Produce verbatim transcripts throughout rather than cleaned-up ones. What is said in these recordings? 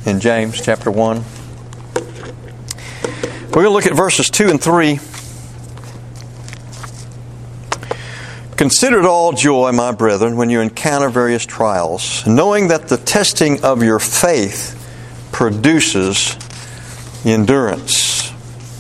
in James chapter one. We're going to look at verses two and three. Consider it all joy, my brethren, when you encounter various trials, knowing that the testing of your faith produces endurance.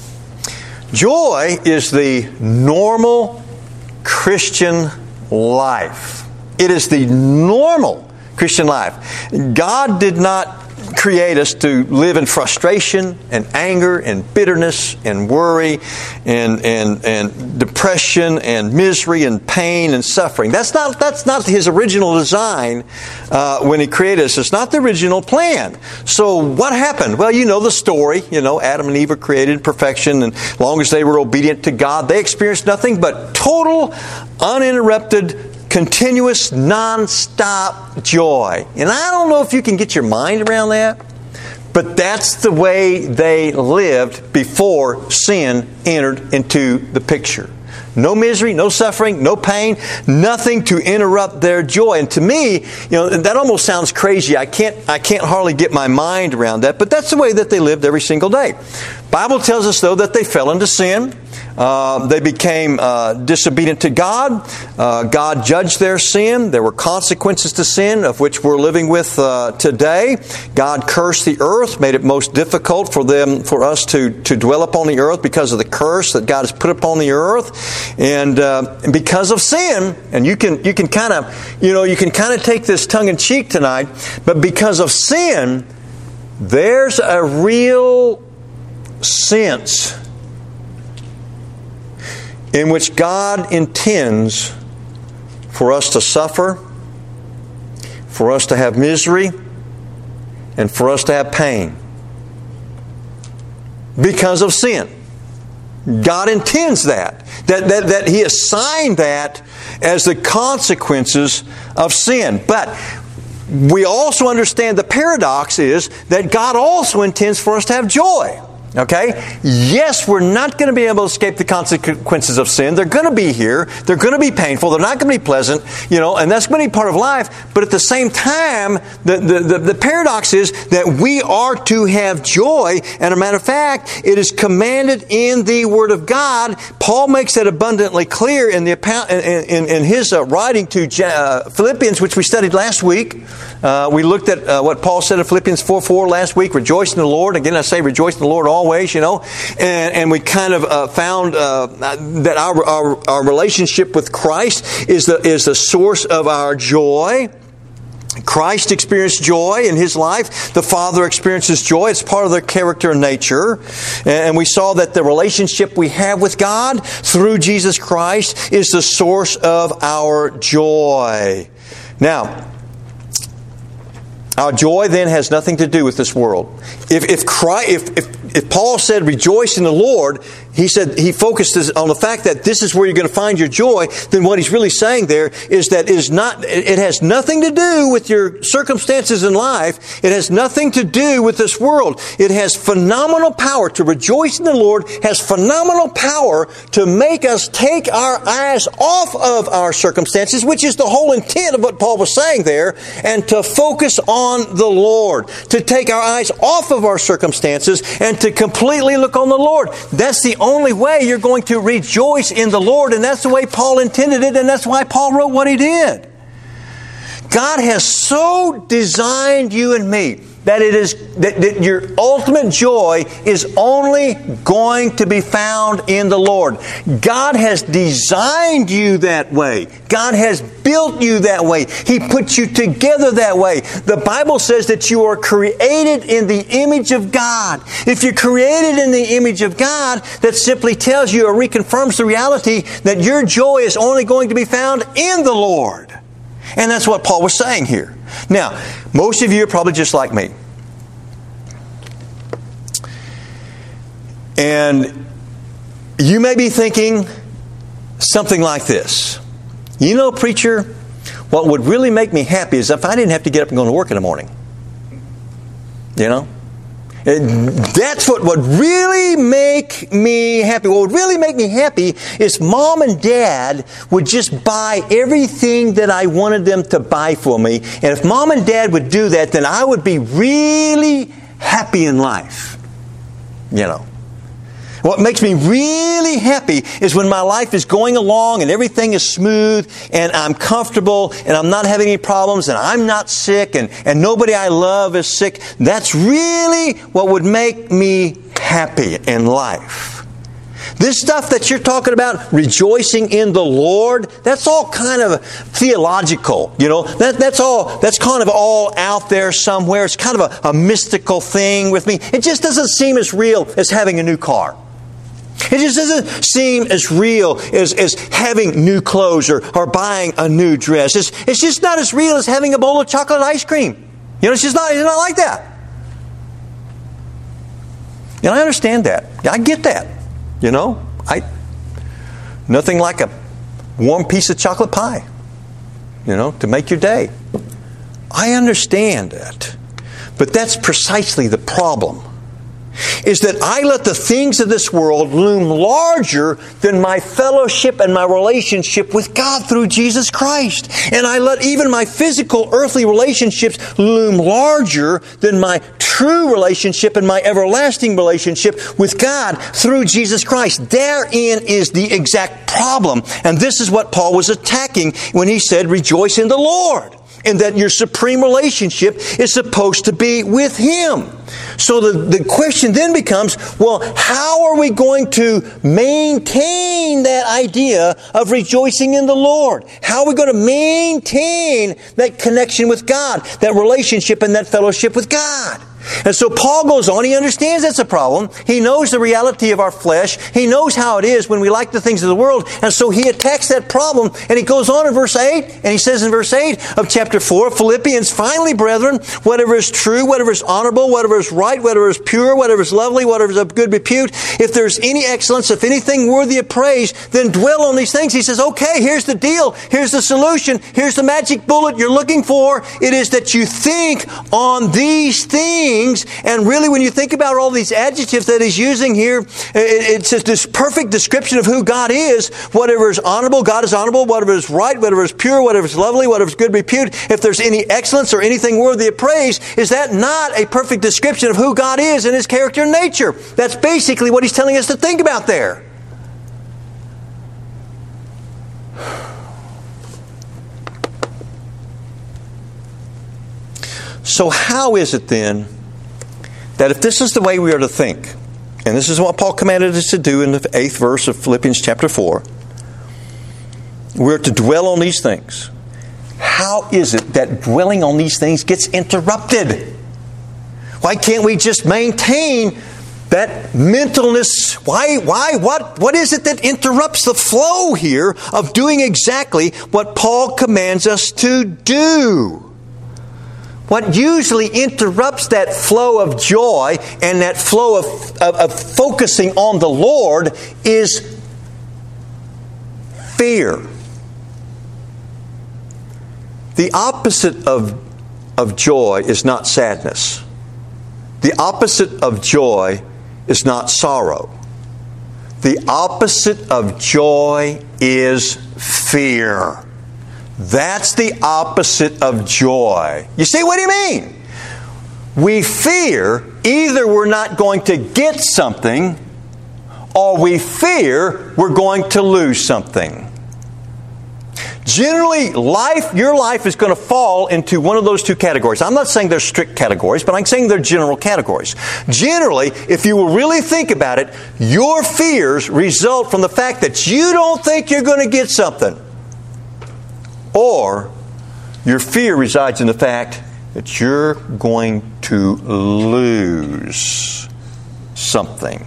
Joy is the normal Christian life. It is the normal Christian life. God did not create us to live in frustration and anger and bitterness and worry and and and depression and misery and pain and suffering. That's not that's not His original design uh, when He created us. It's not the original plan. So what happened? Well, you know the story. You know, Adam and Eve were created in perfection, and as long as they were obedient to God, they experienced nothing but total, uninterrupted, continuous, non-stop joy. And I don't know if you can get your mind around that, but that's the way they lived before sin entered into the picture. No misery, no suffering, no pain, nothing to interrupt their joy. And to me, you know, that almost sounds crazy. I can't, I can't hardly get my mind around that, but that's the way that they lived every single day. Bible tells us, though, that they fell into sin. Uh, they became uh, disobedient to God. Uh, God judged their sin. There were consequences to sin, of which we're living with uh, today. God cursed the earth, made it most difficult for them, for us to, to dwell upon the earth because of the curse that God has put upon the earth, and, uh, and because of sin. And you can you can kind of you know you can kind of take this tongue in cheek tonight, but because of sin, there's a real sense in which God intends for us to suffer, for us to have misery, and for us to have pain. Because of sin. God intends that. That, that, that He assigned that as the consequences of sin. But we also understand the paradox is that God also intends for us to have joy. Okay? Yes, we're not going to be able to escape the consequences of sin. They're going to be here. They're going to be painful. They're not going to be pleasant. You know, and that's going to be part of life. But at the same time, the, the, the, the paradox is that we are to have joy. And a matter of fact, it is commanded in the Word of God. Paul makes that abundantly clear in the in, in, in his uh, writing to uh, Philippians, which we studied last week. Uh, we looked at uh, what Paul said in Philippians four four last week. Rejoice in the Lord. Again, I say rejoice in the Lord always, you know. And, and we kind of uh, found uh, that our, our our relationship with Christ is the is the source of our joy. Christ experienced joy in His life. The Father experiences joy. It's part of their character and nature. And we saw that the relationship we have with God through Jesus Christ is the source of our joy. Now, our joy then has nothing to do with this world. If if, Christ, if if if Paul said rejoice in the Lord, he said he focused on the fact that this is where you're going to find your joy. Then what he's really saying there is that it is not. It has nothing to do with your circumstances in life. It has nothing to do with this world. It has phenomenal power to rejoice in the Lord. Has phenomenal power to make us take our eyes off of our circumstances, which is the whole intent of what Paul was saying there, and to focus on the Lord, to take our eyes off of our circumstances and to completely look on the Lord. That's the only way you're going to rejoice in the Lord, and that's the way Paul intended it, and that's why Paul wrote what he did. God has so designed you and me that it is that, that your ultimate joy is only going to be found in the Lord. God has designed you that way. God has built you that way. He put you together that way. The Bible says that you are created in the image of God. If you're created in the image of God, that simply tells you or reconfirms the reality that your joy is only going to be found in the Lord. And that's what Paul was saying here. Now, most of you are probably just like me. And you may be thinking something like this. You know, preacher, what would really make me happy is if I didn't have to get up and go to work in the morning. You know? And that's what would really make me happy. What would really make me happy is Mom and Dad would just buy everything that I wanted them to buy for me. And if Mom and Dad would do that, then I would be really happy in life? You know. What makes me really happy is when my life is going along and everything is smooth and I'm comfortable and I'm not having any problems and I'm not sick and, and nobody I love is sick. That's really what would make me happy in life. This stuff that you're talking about, rejoicing in the Lord, that's all kind of theological, you know. That, that's all. That's kind of all out there somewhere. It's kind of a, a mystical thing with me. It just doesn't seem as real as having a new car. It just doesn't seem as real as, as having new clothes or, or buying a new dress. It's, it's just not as real as having a bowl of chocolate ice cream. You know, it's just not, it's not like that. And I understand that. I get that. You know, I nothing like a warm piece of chocolate pie, you know, to make your day. I understand that. But that's precisely the problem. Is that I let the things of this world loom larger than my fellowship and my relationship with God through Jesus Christ. And I let even my physical earthly relationships loom larger than my true relationship and my everlasting relationship with God through Jesus Christ. Therein is the exact problem. And this is what Paul was attacking when he said, rejoice in the Lord. And that your supreme relationship is supposed to be with Him. So the, the question then becomes, well, how are we going to maintain that idea of rejoicing in the Lord? How are we going to maintain that connection with God, that relationship and that fellowship with God? And so Paul goes on. He understands that's a problem. He knows the reality of our flesh. He knows how it is when we like the things of the world. And so he attacks that problem. And he goes on in verse eight. And he says in verse eight of chapter four, Philippians, finally, brethren, whatever is true, whatever is honorable, whatever is right, whatever is pure, whatever is lovely, whatever is of good repute, if there's any excellence, if anything worthy of praise, then dwell on these things. He says, okay, here's the deal. Here's the solution. Here's the magic bullet you're looking for. It is that you think on these things. And really, when you think about all these adjectives that he's using here, it's just this perfect description of who God is. Whatever is honorable, God is honorable. Whatever is right, whatever is pure, whatever is lovely, whatever is good repute. If there's any excellence or anything worthy of praise, is that not a perfect description of who God is and His character and nature? That's basically what he's telling us to think about there. So how is it then that if this is the way we are to think, and this is what Paul commanded us to do in the eighth verse of Philippians chapter four, we're to dwell on these things. How is it that dwelling on these things gets interrupted? Why can't we just maintain that mentalness? Why, why, what, what is it that interrupts the flow here of doing exactly what Paul commands us to do? What usually interrupts that flow of joy and that flow of, of, of focusing on the Lord is fear. The opposite of, of joy is not sadness. The opposite of joy is not sorrow. The opposite of joy is fear. That's the opposite of joy. You see, what do you mean? We fear either we're not going to get something, or we fear we're going to lose something. Generally, life, your life is going to fall into one of those two categories. I'm not saying they're strict categories, but I'm saying they're general categories. Generally, if you will really think about it, your fears result from the fact that you don't think you're going to get something. Or your fear resides in the fact that you're going to lose something.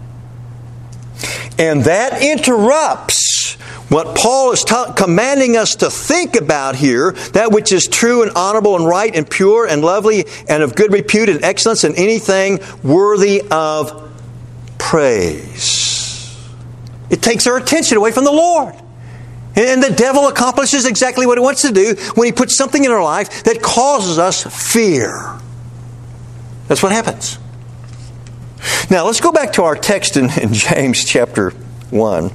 And that interrupts what Paul is ta- commanding us to think about here, that which is true and honorable and right and pure and lovely and of good repute and excellence and anything worthy of praise. It takes our attention away from the Lord. And the devil accomplishes exactly what he wants to do when he puts something in our life that causes us fear. That's what happens. Now, let's go back to our text in, in James chapter one.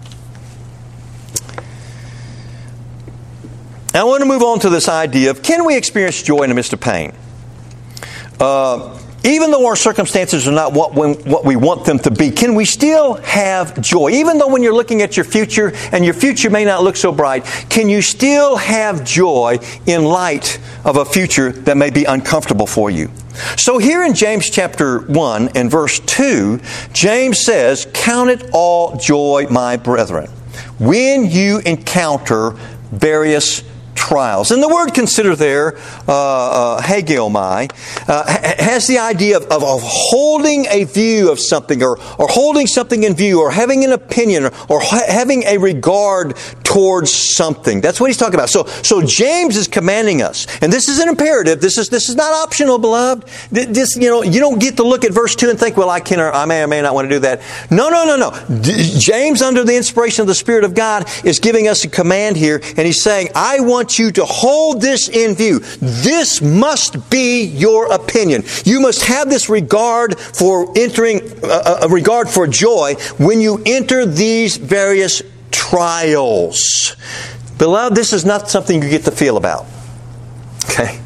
Now, I want to move on to this idea of, can we experience joy in the midst of pain? Uh, even though our circumstances are not what we, what we want them to be, can we still have joy? Even though when you're looking at your future and your future may not look so bright, can you still have joy in light of a future that may be uncomfortable for you? So here in James chapter one and verse two, James says, "Count it all joy, my brethren, when you encounter various trials." And the word "consider" there, uh, uh, hagiomai, uh, has the idea of, of, of holding a view of something, or, or holding something in view, or having an opinion, or, or ha- having a regard towards something. That's what he's talking about. So, so James is commanding us, and this is an imperative. This is this is not optional, beloved. This, you know, you don't get to look at verse two and think, "Well, I can, or I may or may not want to do that." No, no, no, no. D- James, under the inspiration of the Spirit of God, is giving us a command here, and he's saying, "I want you to hold this in view. This must be your opinion. You must have this regard for entering, uh, a regard for joy when you enter these various trials." Beloved, this is not something you get to feel about. Okay?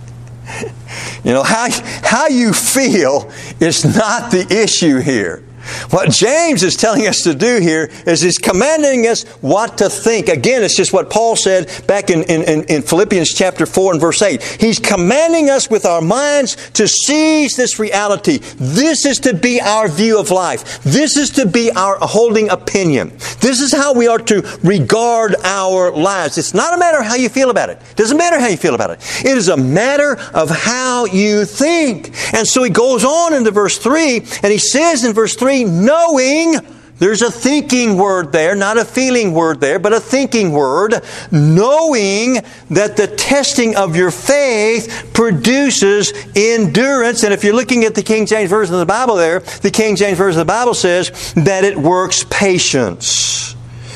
You know, how, how you feel is not the issue here. What James is telling us to do here is he's commanding us what to think. Again, it's just what Paul said back in, in, in Philippians chapter four and verse eight. He's commanding us with our minds to seize this reality. This is to be our view of life. This is to be our holding opinion. This is how we are to regard our lives. It's not a matter of how you feel about it. It doesn't matter how you feel about it. It is a matter of how you think. And so he goes on into verse three, and he says in verse three, knowing, there's a thinking word there, not a feeling word there, but a thinking word, knowing that the testing of your faith produces endurance. And if you're looking at the King James Version of the Bible there, the King James Version of the Bible says that it works patience.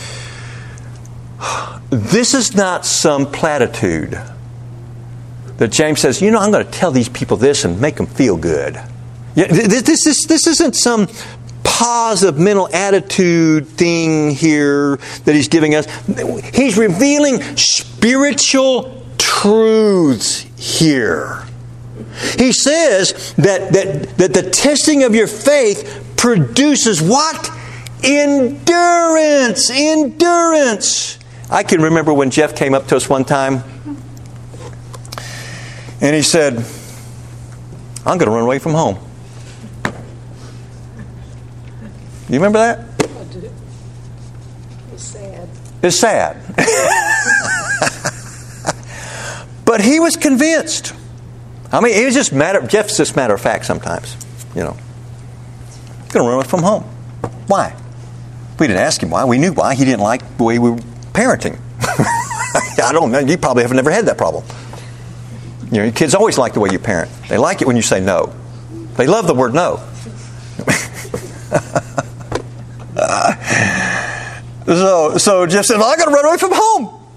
This is not some platitude that James says, you know, I'm going to tell these people this and make them feel good. Yeah, this, this, this isn't some positive mental attitude thing here that he's giving us. He's revealing spiritual truths here. He says that, that, that the testing of your faith produces what? Endurance. Endurance. I can remember when Jeff came up to us one time and he said, I'm going to run away from home. You remember that? I do. It's sad. It's sad. But he was convinced. I mean, it was just matter. Jeff's just matter of fact sometimes. You know, he's going to run away from home. Why? We didn't ask him why. We knew why. He didn't like the way we were parenting. I don't know. You probably have never had that problem. You know, your kids always like the way you parent. They like it when you say no. They love the word no. So, so Jeff said, well, I got to run away from home.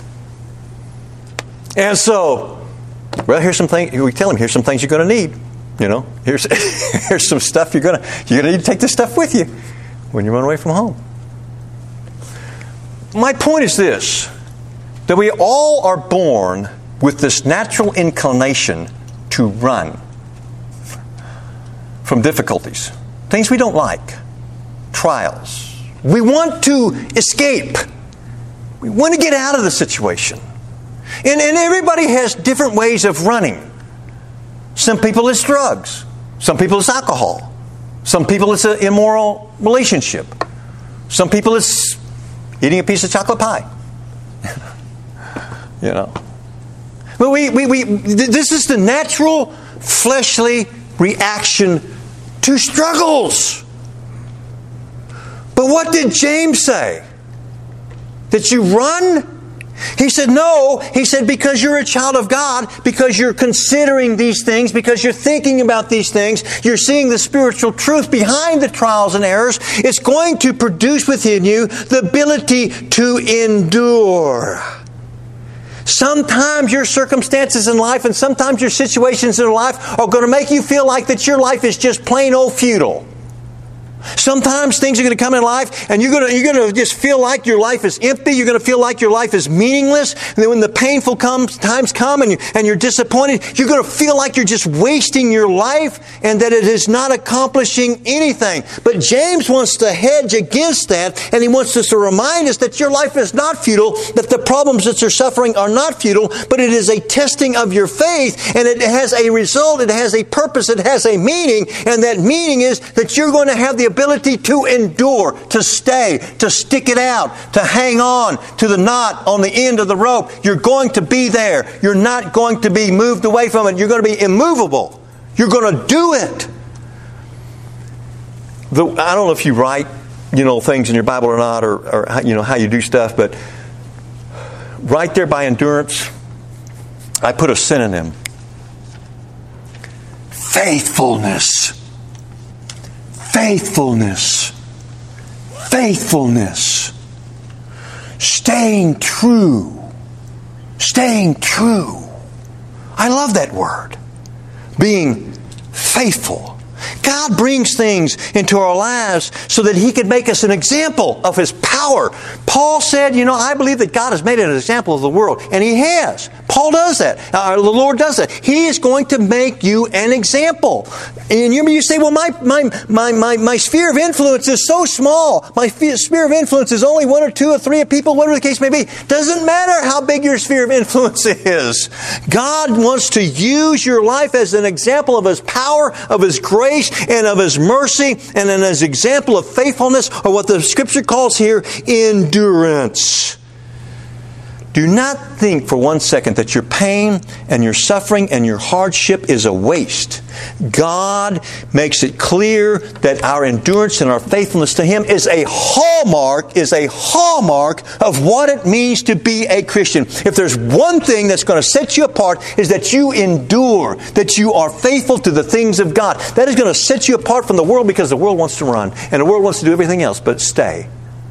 And so, well, here's some things. We tell him, here's some things you're going to need. You know, here's here's some stuff you're going to you're going to need to take this stuff with you when you run away from home. My point is this: that we all are born with this natural inclination to run from difficulties, things we don't like, trials. We want to escape. We want to get out of the situation. And, and everybody has different ways of running. Some people it's drugs. Some people it's alcohol. Some people it's an immoral relationship. Some people it's eating a piece of chocolate pie. You know. But we, we, we, this is the natural fleshly reaction to struggles. But what did James say? That you run? He said, no. He said, because you're a child of God, because you're considering these things, because you're thinking about these things, you're seeing the spiritual truth behind the trials and errors, it's going to produce within you the ability to endure. Sometimes your circumstances in life and sometimes your situations in life are going to make you feel like that your life is just plain old futile. Sometimes things are going to come in life and you're going to, you're going to just feel like your life is empty. You're going to feel like your life is meaningless. And then when the painful comes, times come and, you, and you're disappointed, you're going to feel like you're just wasting your life and that it is not accomplishing anything. But James wants to hedge against that, and he wants us to remind us that your life is not futile, that the problems that you're suffering are not futile, but it is a testing of your faith, and it has a result, it has a purpose, it has a meaning, and that meaning is that you're going to have the ability to endure, to stay, to stick it out, to hang on to the knot on the end of the rope. You're going to be there. You're not going to be moved away from it. You're going to be immovable. You're going to do it. The, I don't know if you write, you know, things in your Bible or not, or, or you know how you do stuff, but right there by endurance, I put a synonym: faithfulness. Faithfulness. Faithfulness. Staying true. Staying true. I love that word. Being faithful. God brings things into our lives so that He can make us an example of His power. Paul said, you know, I believe that God has made an example of the world. And He has. Paul does that. Uh, the Lord does that. He is going to make you an example. And you, you say, well, my, my, my, my, my sphere of influence is so small. My sphere of influence is only one or two or three people, whatever the case may be. Doesn't matter how big your sphere of influence is. God wants to use your life as an example of His power, of His grace, and of His mercy, and as an example of faithfulness, or what the Scripture calls here, endurance. Do not think for one second that your pain and your suffering and your hardship is a waste. God makes it clear that our endurance and our faithfulness to Him is a hallmark, is a hallmark of what it means to be a Christian. If there's one thing that's going to set you apart, is that you endure, that you are faithful to the things of God. That is going to set you apart from the world, because the world wants to run and the world wants to do everything else but stay.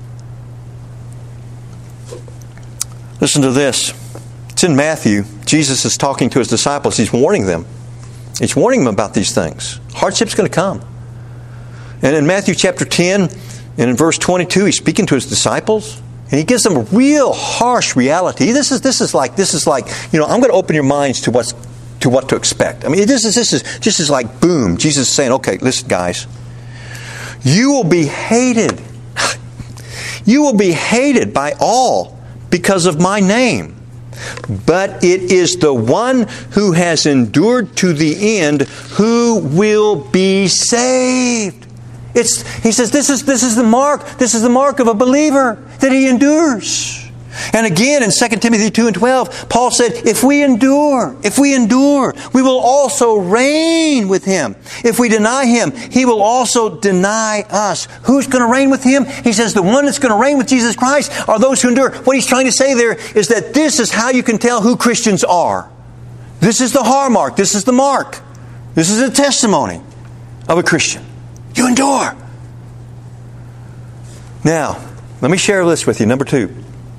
Listen to this. It's in Matthew. Jesus is talking to His disciples. He's warning them. He's warning them about these things. Hardship's going to come. And in Matthew chapter ten, and in verse twenty-two, He's speaking to His disciples, and He gives them a real harsh reality. This is this is like this is like you know I'm going to open your minds to what's to what to expect. I mean, this is this is this is like boom. Jesus is saying, okay, listen, guys, you will be hated. You will be hated by all because of my name. But it is the one who has endured to the end who will be saved. It's, he says this is, this is the mark. This is the mark of a believer, that he endures. And again in Second Timothy two and twelve, Paul said, if we endure, if we endure, we will also reign with Him. If we deny Him, He will also deny us. Who's going to reign with Him? He says the one that's going to reign with Jesus Christ are those who endure. What he's trying to say there is that this is how you can tell who Christians are. This is the hallmark. This is the mark. This is a testimony of a Christian. You endure. Now, let me share this with you. Number two.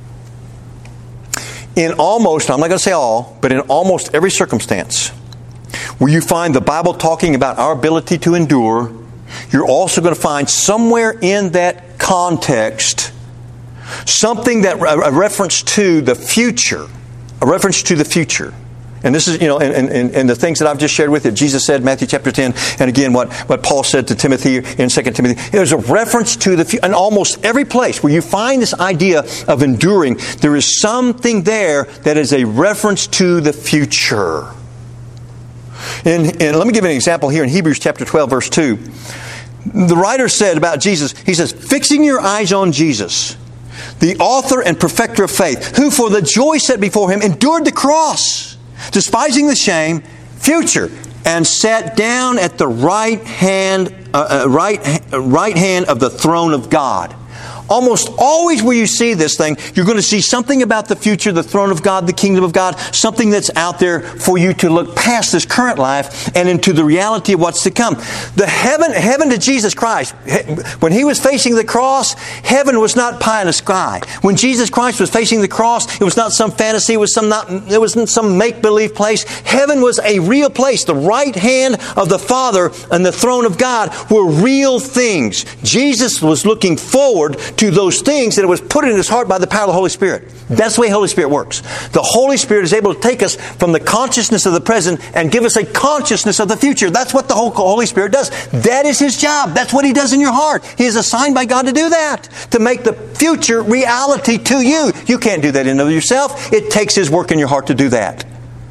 In almost, I'm not going to say all, but in almost every circumstance where you find the Bible talking about our ability to endure, you're also going to find somewhere in that context something that a reference to the future, a reference to the future. And this is, you know, and, and, and the things that I've just shared with you. Jesus said, Matthew chapter ten, and again what, what Paul said to Timothy in Second Timothy. There's a reference to the future. In almost every place where you find this idea of enduring, there is something there that is a reference to the future. And, and let me give you an example here in Hebrews chapter twelve, verse two. The writer said about Jesus, he says, fixing your eyes on Jesus, the author and perfecter of faith, who for the joy set before Him endured the cross, despising the shame, future, and sat down at the right hand, uh, uh, right, uh, right hand of the throne of God. Almost always where you see this thing, you're going to see something about the future, the throne of God, the kingdom of God, something that's out there for you to look past this current life and into the reality of what's to come. The heaven, heaven to Jesus Christ, when He was facing the cross, heaven was not pie in the sky. When Jesus Christ was facing the cross, it was not some fantasy, it was some not, it wasn't some make-believe place. Heaven was a real place. The right hand of the Father and the throne of God were real things. Jesus was looking forward to those things that it was put in His heart by the power of the Holy Spirit. That's the way the Holy Spirit works. The Holy Spirit is able to take us from the consciousness of the present and give us a consciousness of the future. That's what the Holy Spirit does. That is His job. That's what He does in your heart. He is assigned by God to do that, to make the future reality to you. You can't do that in and of yourself. It takes His work in your heart to do that.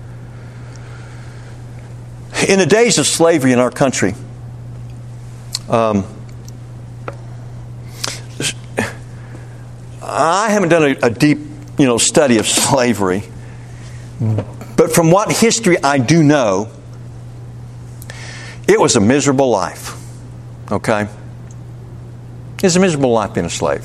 In the days of slavery in our country, um, I haven't done a, a deep, you know, study of slavery, but from what history I do know, it was a miserable life. Okay? It's a miserable life being a slave.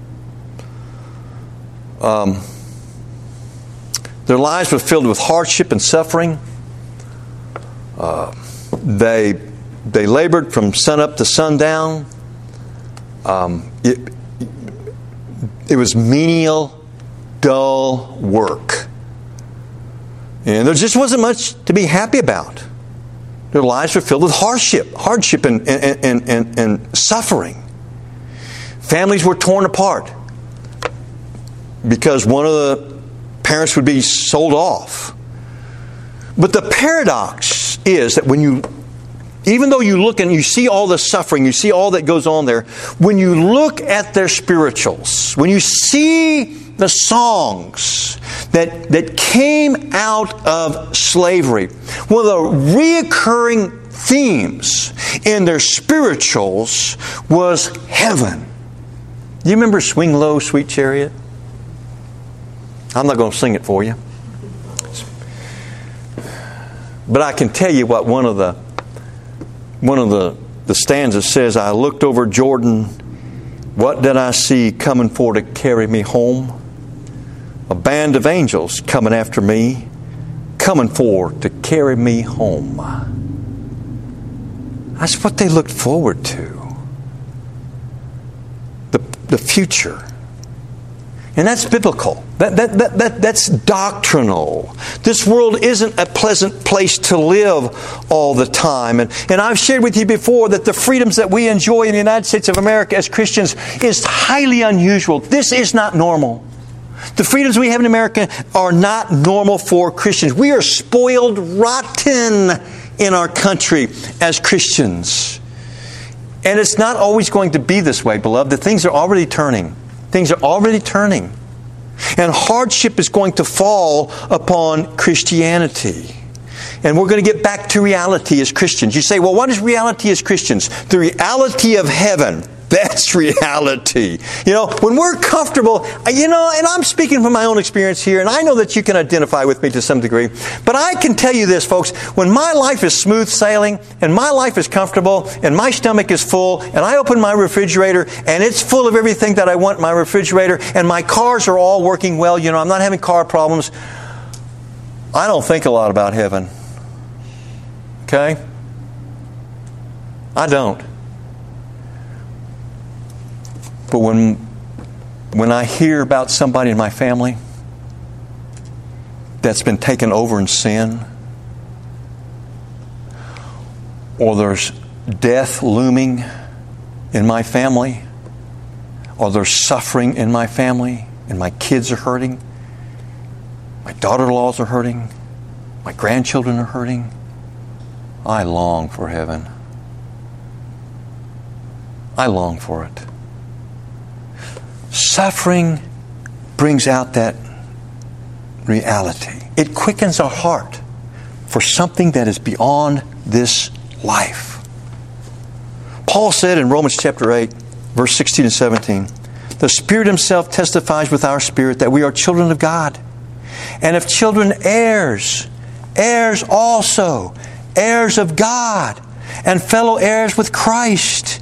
Um, their lives were filled with hardship and suffering. Uh, they they labored from sunup to sundown. Um, it, it was menial, dull work. And there just wasn't much to be happy about. Their lives were filled with hardship, hardship and, and, and, and, and suffering. Families were torn apart because one of the parents would be sold off. But the paradox is that when you, even though you look and you see all the suffering, you see all that goes on there, when you look at their spirituals, when you see the songs that, that came out of slavery, one of the reoccurring themes in their spirituals was heaven. Do you remember Swing Low, Sweet Chariot? I'm not going to sing it for you. But I can tell you what one of the one of the, the stanzas says. I looked over Jordan. What did I see coming for to carry me home? A band of angels coming after me, coming for to carry me home. That's what they looked forward to. The, the future. And that's biblical. That, that, that, that, that's doctrinal. This world isn't a pleasant place to live all the time. And, and I've shared with you before that the freedoms that we enjoy in the United States of America as Christians is highly unusual. This is not normal. The freedoms we have in America are not normal for Christians. We are spoiled rotten in our country as Christians. And it's not always going to be this way, beloved. The things are already turning. Things are already turning. And hardship is going to fall upon Christianity. And we're going to get back to reality as Christians. You say, well, what is reality as Christians? The reality of heaven. That's reality. You know, when we're comfortable, you know, and I'm speaking from my own experience here, and I know that you can identify with me to some degree, but I can tell you this, folks, when my life is smooth sailing, and my life is comfortable, and my stomach is full, and I open my refrigerator, and it's full of everything that I want in my refrigerator, and my cars are all working well, you know, I'm not having car problems, I don't think a lot about heaven. Okay? I don't. But when when I hear about somebody in my family that's been taken over in sin, or there's death looming in my family, or there's suffering in my family, and my kids are hurting, my daughter-in-laws are hurting, my grandchildren are hurting, I long for heaven. I long for it. Suffering brings out that reality. It quickens our heart for something that is beyond this life. Paul said in Romans chapter eight, verse sixteen and seventeen, the Spirit Himself testifies with our spirit that we are children of God. And if children, heirs, heirs also, heirs of God, and fellow heirs with Christ,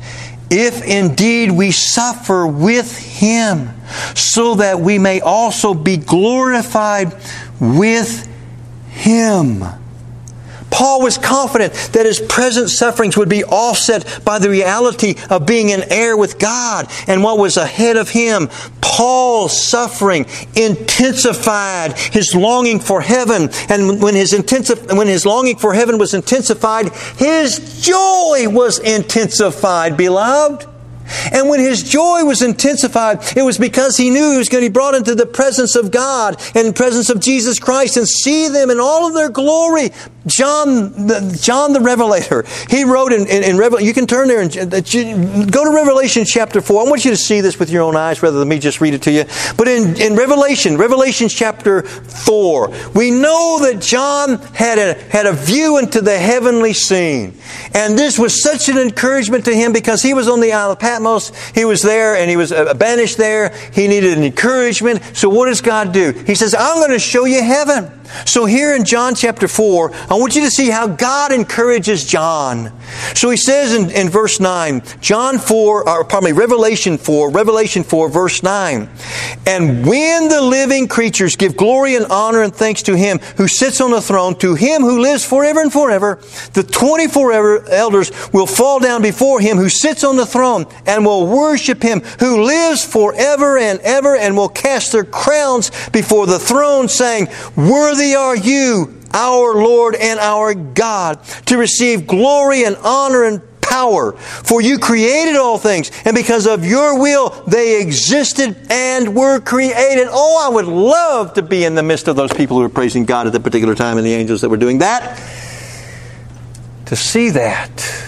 if indeed we suffer with Him, so that we may also be glorified with Him. Paul was confident that his present sufferings would be offset by the reality of being an heir with God and what was ahead of him. Paul's suffering intensified his longing for heaven. And when his, intensif- when his longing for heaven was intensified, his joy was intensified, beloved. And when his joy was intensified, it was because he knew he was going to be brought into the presence of God and the presence of Jesus Christ and see them in all of their glory. John, the, John the Revelator, he wrote in, in, in Revelation, you can turn there and go to Revelation chapter four. I want you to see this with your own eyes rather than me just read it to you. But in, in Revelation, Revelation chapter four, we know that John had a, had a view into the heavenly scene. And this was such an encouragement to him because he was on the Isle of Patmos. He was there and he was banished there. He needed an encouragement. So what does God do? He says, I'm going to show you heaven. So here in John chapter four, I want you to see how God encourages John. So he says in, in verse nine, John four, or pardon me, Revelation four, Revelation four, verse nine. And when the living creatures give glory and honor and thanks to Him who sits on the throne, to Him who lives forever and forever, the twenty-four elders will fall down before Him who sits on the throne and will worship Him who lives forever and ever, and will cast their crowns before the throne, saying, Worthy are you, our Lord and our God, to receive glory and honor and power. For you created all things, and because of your will they existed and were created. Oh, I would love to be in the midst of those people who were praising God at that particular time, and the angels that were doing that. To see that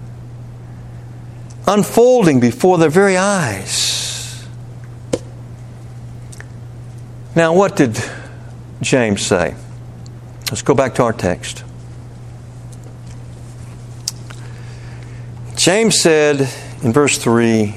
unfolding before their very eyes. Now, what did James say? Let's go back to our text. James said in verse three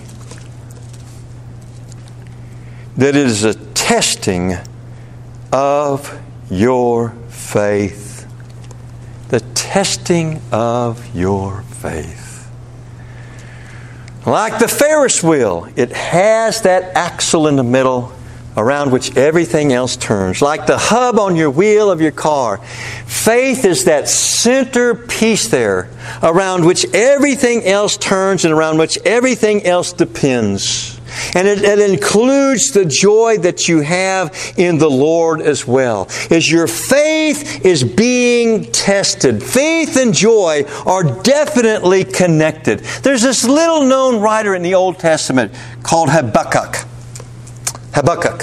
that it is a testing of your faith. The testing of your faith. Like the Ferris wheel, it has that axle in the middle around which everything else turns. Like the hub on your wheel of your car. Faith is that center piece there around which everything else turns and around which everything else depends. And it, it includes the joy that you have in the Lord as well. As your faith is being tested. Faith and joy are definitely connected. There's this little known writer in the Old Testament called Habakkuk. Habakkuk.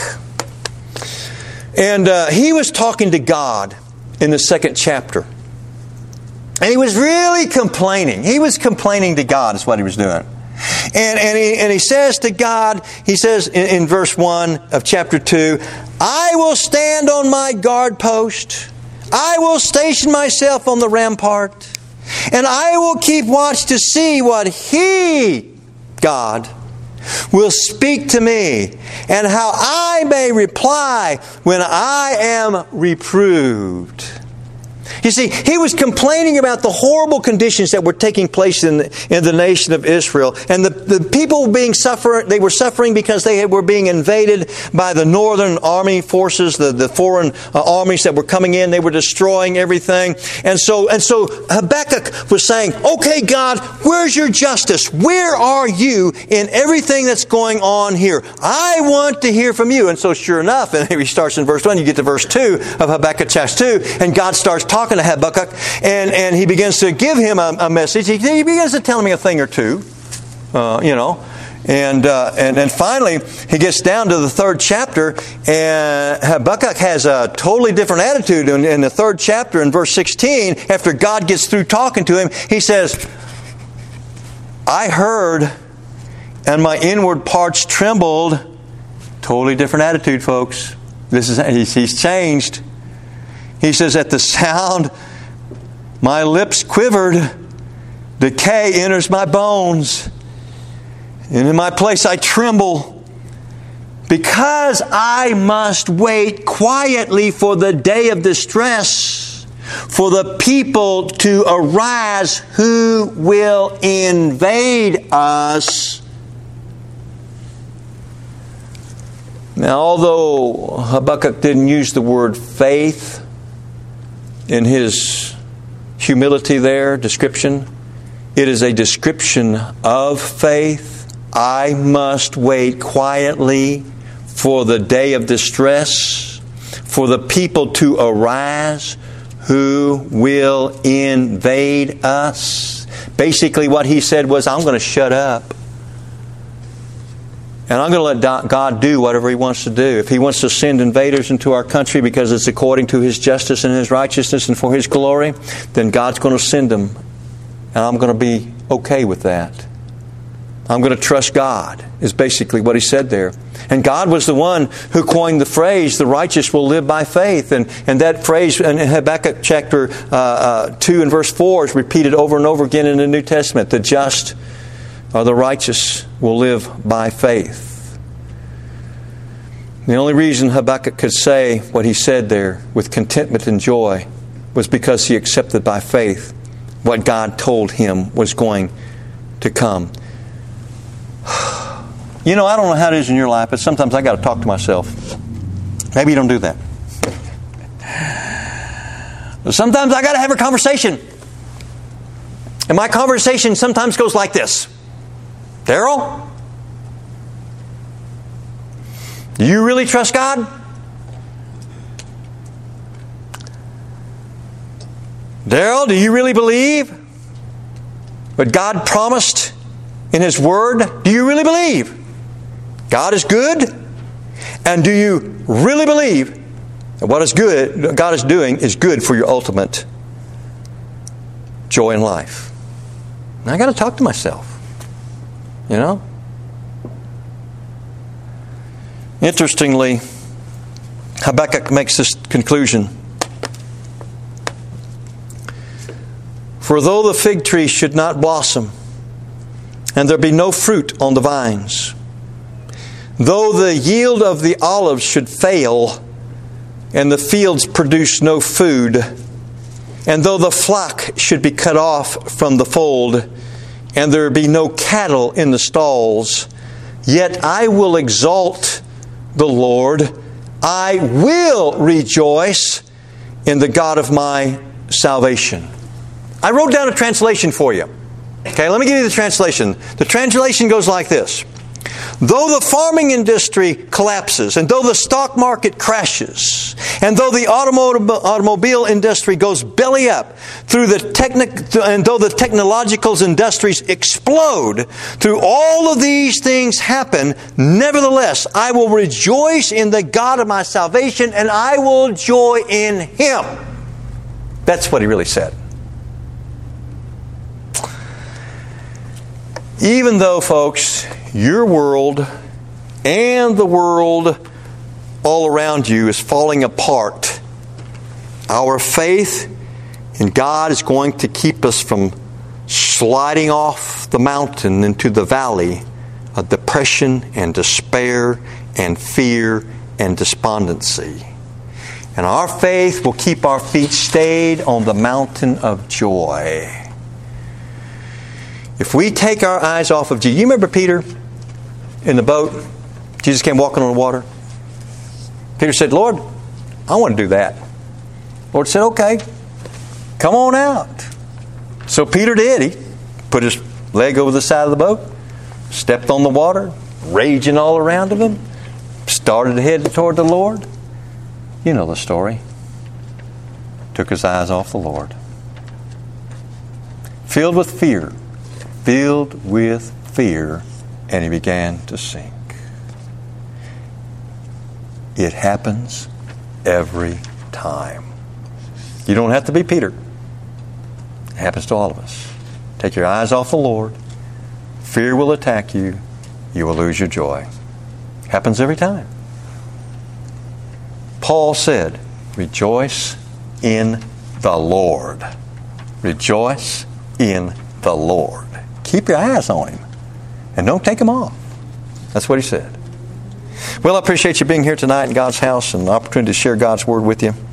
And uh, he was talking to God in the second chapter. And he was really complaining. He was complaining to God is what he was doing. And, and, he, and he says to God, he says in, in verse one of chapter two, I will stand on my guard post. I will station myself on the rampart. And I will keep watch to see what He, God, will speak to me, and how I may reply when I am reproved. You see, he was complaining about the horrible conditions that were taking place in the, in the nation of Israel. And the, the people being suffer, they were suffering because they were being invaded by the northern army forces, the, the foreign uh, armies that were coming in. They were destroying everything. And so, and so Habakkuk was saying, okay, God, where's your justice? Where are you in everything that's going on here? I want to hear from you. And so sure enough, and he starts in verse one, you get to verse two of Habakkuk chapter two, and God starts talking to Habakkuk, and, and he begins to give him a, a message. He, he begins to tell him a thing or two, uh, you know. And, uh, and and finally, he gets down to the third chapter, and Habakkuk has a totally different attitude. In, in the third chapter, in verse sixteen, after God gets through talking to him, he says, I heard, and my inward parts trembled. Totally different attitude, folks. This is he's, he's changed. He says, at the sound, my lips quivered. Decay enters my bones. And in my place I tremble. Because I must wait quietly for the day of distress, for the people to arise who will invade us. Now, although Habakkuk didn't use the word faith in his humility there, description, it is a description of faith. I must wait quietly for the day of distress, for the people to arise who will invade us. Basically what he said was, I'm going to shut up. And I'm going to let God do whatever He wants to do. If He wants to send invaders into our country because it's according to His justice and His righteousness and for His glory, then God's going to send them. And I'm going to be okay with that. I'm going to trust God, is basically what he said there. And God was the one who coined the phrase, the righteous will live by faith. And, and that phrase in Habakkuk chapter uh, uh, two and verse four is repeated over and over again in the New Testament. The just or the righteous will live by faith. The only reason Habakkuk could say what he said there with contentment and joy was because he accepted by faith what God told him was going to come. You know, I don't know how it is in your life, but sometimes I got to talk to myself. Maybe you don't do that. But sometimes I got to have a conversation. And my conversation sometimes goes like this. Daryl, do you really trust God? Daryl, do you really believe what God promised in His Word? Do you really believe God is good? And do you really believe that what is good, God is doing is good for your ultimate joy in life? And I got to talk to myself. You know? Interestingly, Habakkuk makes this conclusion. For though the fig tree should not blossom, and there be no fruit on the vines, though the yield of the olives should fail, and the fields produce no food, and though the flock should be cut off from the fold, and there be no cattle in the stalls, yet I will exalt the Lord. I will rejoice in the God of my salvation. I wrote down a translation for you. Okay, let me give you the translation. The translation goes like this. Though the farming industry collapses, and though the stock market crashes, and though the automotive, automobile industry goes belly up, through the technic, and though the technological industries explode, through all of these things happen, nevertheless, I will rejoice in the God of my salvation, and I will joy in Him. That's what he really said. Even though, folks, your world and the world all around you is falling apart, our faith in God is going to keep us from sliding off the mountain into the valley of depression and despair and fear and despondency. And our faith will keep our feet stayed on the mountain of joy. If we take our eyes off of Jesus. You remember Peter in the boat? Jesus came walking on the water. Peter said, Lord, I want to do that. Lord said, okay, come on out. So Peter did. He put his leg over the side of the boat, stepped on the water, raging all around of him, started to head toward the Lord. You know the story. Took his eyes off the Lord. Filled with fear. Filled with fear, and he began to sink. It happens every time. You don't have to be Peter. It happens to all of us. Take your eyes off the Lord. Fear will attack you. You will lose your joy. It happens every time. Paul said, rejoice in the Lord. Rejoice in the Lord. Keep your eyes on Him. And don't take them off. That's what he said. Well, I appreciate you being here tonight in God's house and the opportunity to share God's Word with you.